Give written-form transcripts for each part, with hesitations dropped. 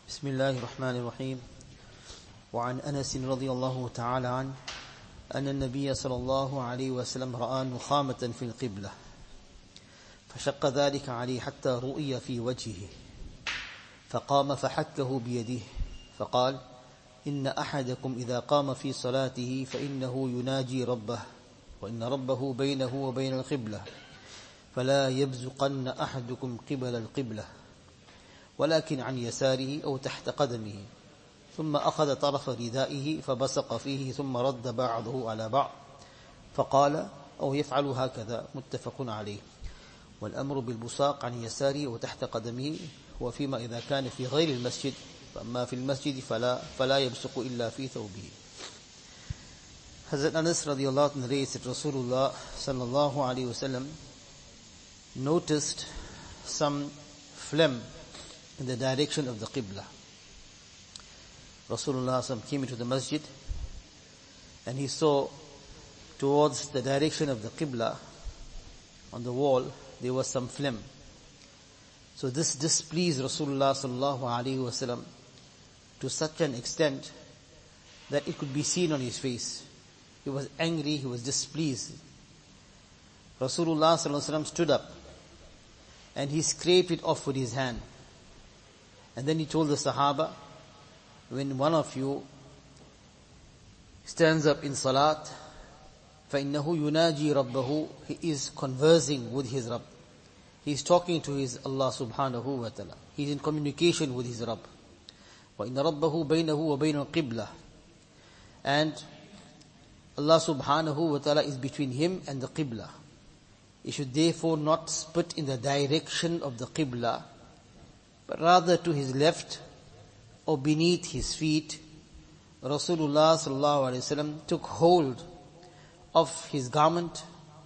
بسم الله الرحمن الرحيم. وعن أنس رضي الله تعالى عنه أن النبي صلى الله عليه وسلم رأى نخامة في القبلة فشق ذلك عليه حتى رؤي في وجهه فقام فحكه بيده فقال: إن أحدكم إذا قام في صلاته فإنه يناجي ربه وإن ربه بينه وبين القبلة فلا يبزقن أحدكم قبل القبلة ولكن عن يساره أو تحت قدمه، ثم أخذ طرف ردائه فبصق فيه ثم رد بعضه على بعض فقال: أو يفعل هكذا. متفق عليه. والأمر بالبصاق عن يساره وتحت قدمه هو فيما إذا كان في غير المسجد، فأما في المسجد فلا يبصق إلا في ثوبه. Hazrat Anas radiallahu anhu narrates that Rasulullah sallallahu alayhi wasallam noticed some phlegm in the direction of the Qibla. Rasulullah came into the masjid and he saw towards the direction of the Qibla on the wall there was some phlegm. So this displeased Rasulullah sallallahu alaihi wasallam to such an extent that it could be seen on his face. He was angry, he was displeased. Rasulullah sallallahu alaihi wasallam stood up and he scraped it off with his hand. And then he told the Sahaba, when one of you stands up in Salat, فَإِنَّهُ يُنَاجِي رَبَّهُ, he is conversing with his Rabb. He is talking to his Allah subhanahu wa ta'ala. He is in communication with his Rabb. وَإِنَّ رَبَّهُ بَيْنَهُ وَبَيْنَ الْقِبْلَةِ, and Allah subhanahu wa ta'ala is between him and the Qibla. He should therefore not spit in the direction of the Qibla, but rather to his left or beneath his feet. Rasulullah sallallahu alaihi wasallam took hold of his garment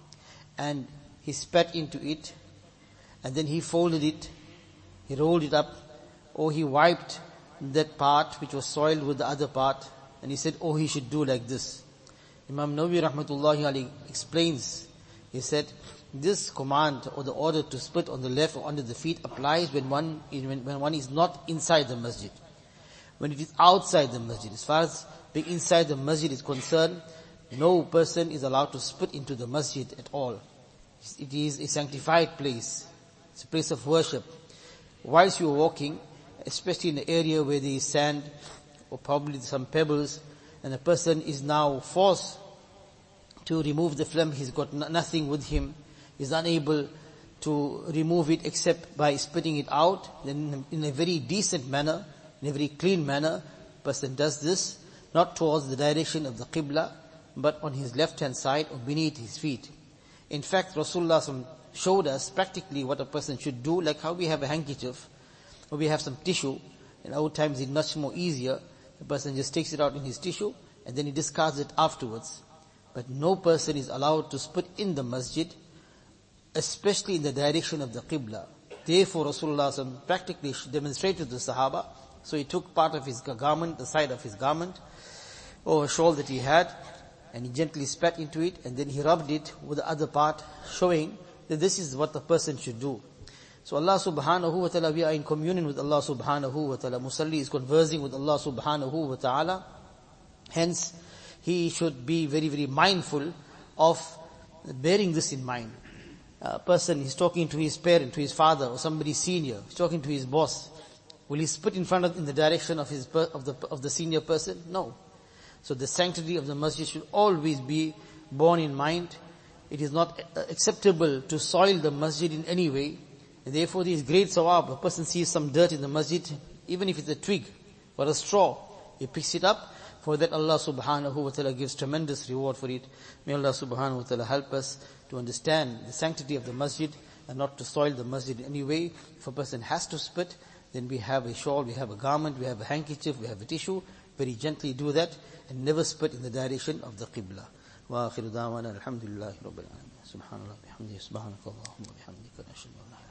and he spat into it, and then he folded it, he rolled it up, or he wiped that part which was soiled with the other part, and he said, he should do like this. Imam Nawawi rahmatullahi alayhi explains, he said, this command or the order to spit on the left or under the feet applies when one is not inside the masjid. When it is outside the masjid, as far as being inside the masjid is concerned, no person is allowed to spit into the masjid at all. It is a sanctified place. It's a place of worship. Whilst you are walking, especially in the area where there is sand or probably some pebbles, and a person is now forced to remove the phlegm, he's got nothing with him, is unable to remove it except by spitting it out, then in a very decent manner, in a very clean manner, person does this, not towards the direction of the Qibla, but on his left hand side or beneath his feet. In fact, Rasulullah showed us practically what a person should do, like how we have a handkerchief, or we have some tissue. In our times it's much more easier. The person just takes it out in his tissue, and then he discards it afterwards. But no person is allowed to spit in the masjid, especially in the direction of the Qibla. Therefore, Rasulullah practically demonstrated to the Sahaba. So he took part of his garment, the side of his garment, or a shawl that he had, and he gently spat into it, and then he rubbed it with the other part, showing that this is what the person should do. So Allah subhanahu wa ta'ala, we are in communion with Allah subhanahu wa ta'ala. Musalli is conversing with Allah subhanahu wa ta'ala. Hence, he should be very, very mindful of bearing this in mind. A person is talking to his parent, to his father, or somebody senior, he's talking to his boss. Will he spit in the direction of the senior person? No. So the sanctity of the masjid should always be borne in mind. It is not acceptable to soil the masjid in any way. And therefore there is great sawab. A person sees some dirt in the masjid, even if it's a twig or a straw, he picks it up. For that Allah subhanahu wa ta'ala gives tremendous reward for it. May Allah subhanahu wa ta'ala help us to understand the sanctity of the masjid and not to soil the masjid in any way. If a person has to spit, then we have a shawl, we have a garment, we have a handkerchief, we have a tissue. Very gently do that and never spit in the direction of the Qibla. Wa akhiru da'wana alhamdulillahi rabbil alamin. Subhanallah bihamdihi subhanakallahumma bihamdika nashhadu an la